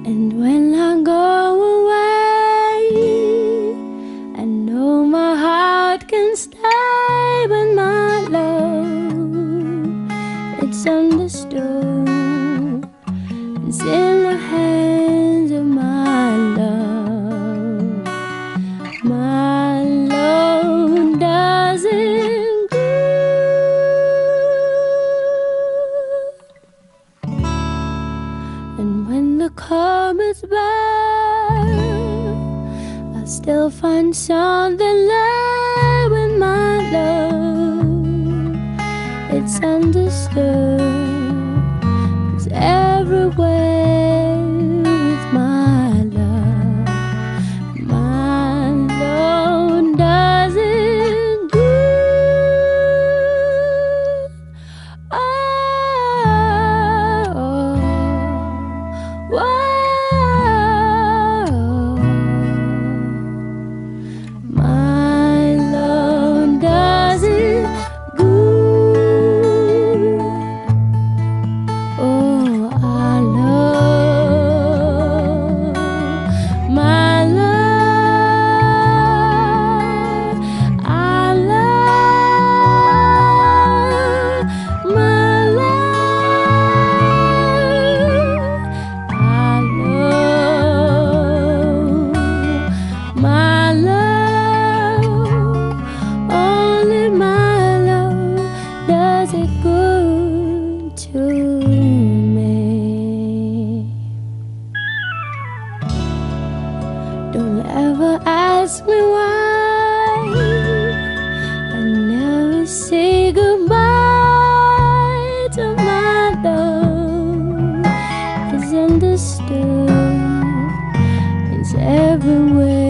And when I go away, I know my heart can stay, but my love, it's understood. It's in the hands of my love. My love doesn't good. And when the cupboard's bare, I still find something there with my love. It's understood. It's everywhere with my love. My love doesn't good. Oh, whoa. My love doesn't good. Oh, I love my love. I love my love. I love my love. Only my love does it good to me. Don't ever ask me why I never say goodbye to my love. It's understood. It's everywhere.